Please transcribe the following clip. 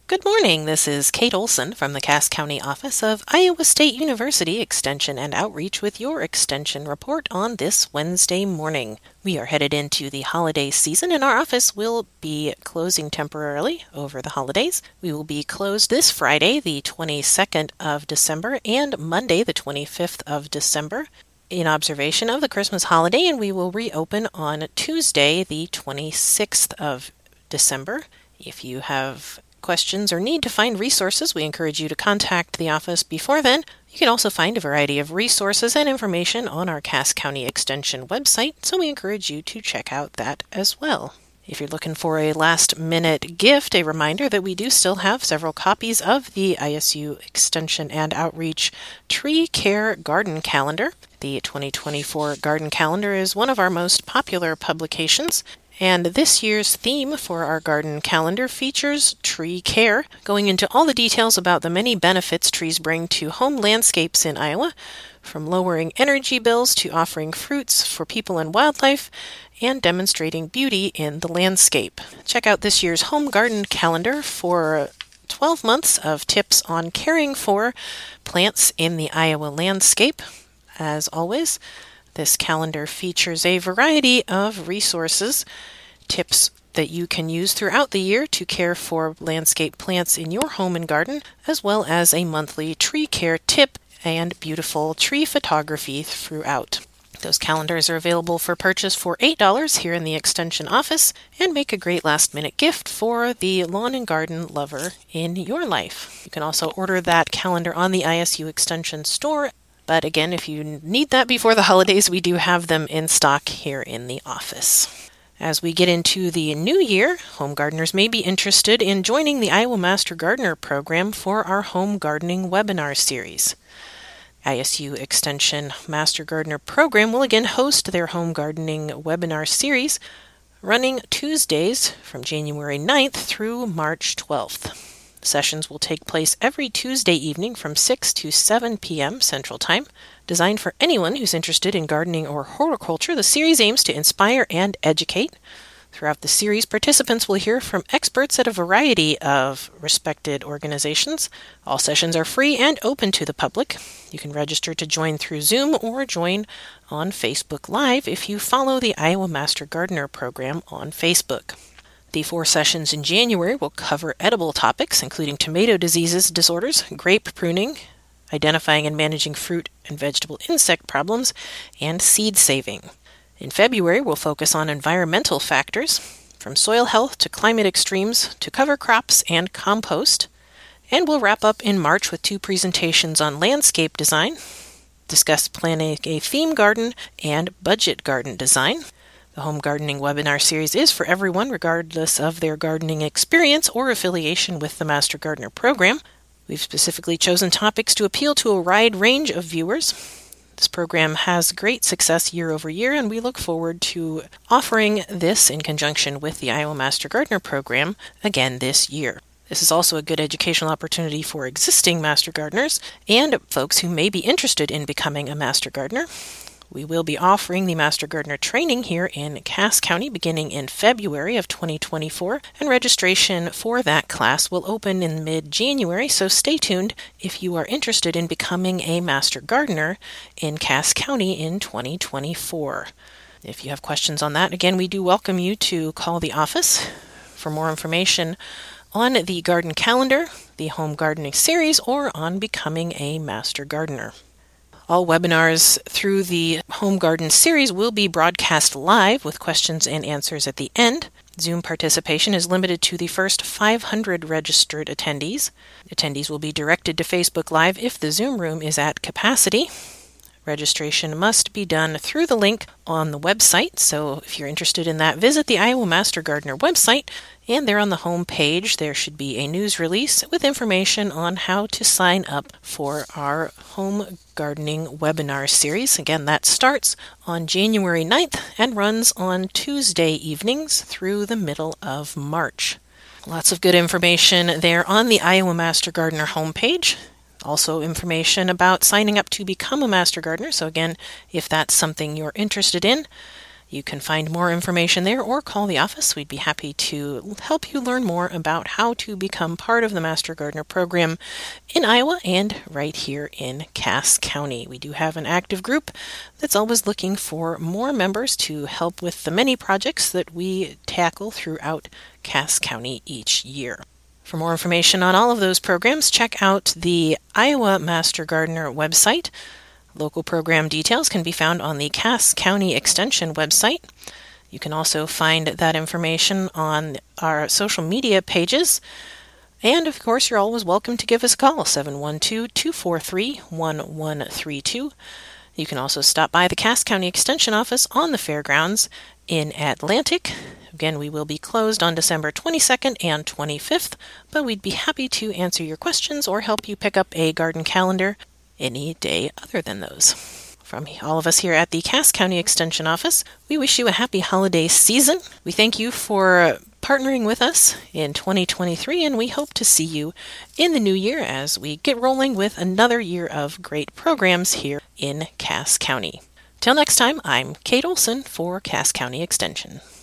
Good morning. This is Kate Olson from the Cass County office of Iowa State University Extension and Outreach with your Extension report on this Wednesday morning. We are headed into the holiday season and our office will be closing temporarily over the holidays. We will be closed this Friday, the 22nd of December, and Monday, the 25th of December, in observation of the Christmas holiday, and we will reopen on Tuesday, the 26th of December. If you have questions or need to find resources, we encourage you to contact the office before then. You can also find a variety of resources and information on our Cass County Extension website, so we encourage you to check out that as well. If you're looking for a last-minute gift, a reminder that we do still have several copies of the ISU Extension and Outreach Tree Care Garden Calendar. The 2024 Garden Calendar is one of our most popular publications, and this year's theme for our garden calendar features tree care, going into all the details about the many benefits trees bring to home landscapes in Iowa, from lowering energy bills to offering fruits for people and wildlife, and demonstrating beauty in the landscape. Check out this year's home garden calendar for 12 months of tips on caring for plants in the Iowa landscape. As always, this calendar features a variety of resources, tips that you can use throughout the year to care for landscape plants in your home and garden, as well as a monthly tree care tip and beautiful tree photography throughout. Those calendars are available for purchase for $8 here in the Extension office and make a great last-minute gift for the lawn and garden lover in your life. You can also order that calendar on the ISU Extension store. But again, if you need that before the holidays, we do have them in stock here in the office. As we get into the new year, home gardeners may be interested in joining the Iowa Master Gardener program for our home gardening webinar series. ISU Extension Master Gardener program will again host their home gardening webinar series, running Tuesdays from January 9th through March 12th. Sessions will take place every Tuesday evening from 6 to 7 p.m. Central Time. Designed for anyone who's interested in gardening or horticulture, the series aims to inspire and educate. Throughout the series, participants will hear from experts at a variety of respected organizations. All sessions are free and open to the public. You can register to join through Zoom or join on Facebook Live if you follow the Iowa Master Gardener program on Facebook. The 4 sessions in January will cover edible topics, including tomato diseases disorders, grape pruning, identifying and managing fruit and vegetable insect problems, and seed saving. In February, we'll focus on environmental factors, from soil health to climate extremes to cover crops and compost. And we'll wrap up in March with 2 presentations on landscape design, discuss planning a theme garden, and budget garden design. The Home Gardening Webinar Series is for everyone, regardless of their gardening experience or affiliation with the Master Gardener program. We've specifically chosen topics to appeal to a wide range of viewers. This program has great success year over year, and we look forward to offering this in conjunction with the Iowa Master Gardener program again this year. This is also a good educational opportunity for existing Master Gardeners and folks who may be interested in becoming a Master Gardener. We will be offering the Master Gardener training here in Cass County beginning in February of 2024, and registration for that class will open in mid-January, so stay tuned if you are interested in becoming a Master Gardener in Cass County in 2024. If you have questions on that, again, we do welcome you to call the office for more information on the garden calendar, the home gardening series, or on becoming a Master Gardener. All webinars through the Home Garden series will be broadcast live with questions and answers at the end. Zoom participation is limited to the first 500 registered attendees. Attendees will be directed to Facebook Live if the Zoom room is at capacity. Registration must be done through the link on the website, so if you're interested in that, visit the Iowa Master Gardener website, and there on the home page there should be a news release with information on how to sign up for our home gardening webinar series. Again, that starts on January 9th and runs on Tuesday evenings through the middle of March. Lots of good information there on the Iowa Master Gardener homepage. Also information about signing up to become a Master Gardener. So again, if that's something you're interested in, You can find more information there or call the office. We'd be happy to help you learn more about how to become part of the Master Gardener program in Iowa and right here in Cass County. We do have an active group that's always looking for more members to help with the many projects that we tackle throughout Cass County each year. For more information on all of those programs, check out the Iowa Master Gardener website. Local program details can be found on the Cass County Extension website. You can also find that information on our social media pages. And of course, you're always welcome to give us a call, 712-243-1132. You can also stop by the Cass County Extension office on the fairgrounds in Atlantic. Again, we will be closed on December 22nd and 25th, but we'd be happy to answer your questions or help you pick up a garden calendar any day other than those. From all of us here at the Cass County Extension Office, we wish you a happy holiday season. We thank you for partnering with us in 2023, and we hope to see you in the new year as we get rolling with another year of great programs here in Cass County. Till next time, I'm Kate Olson for Cass County Extension.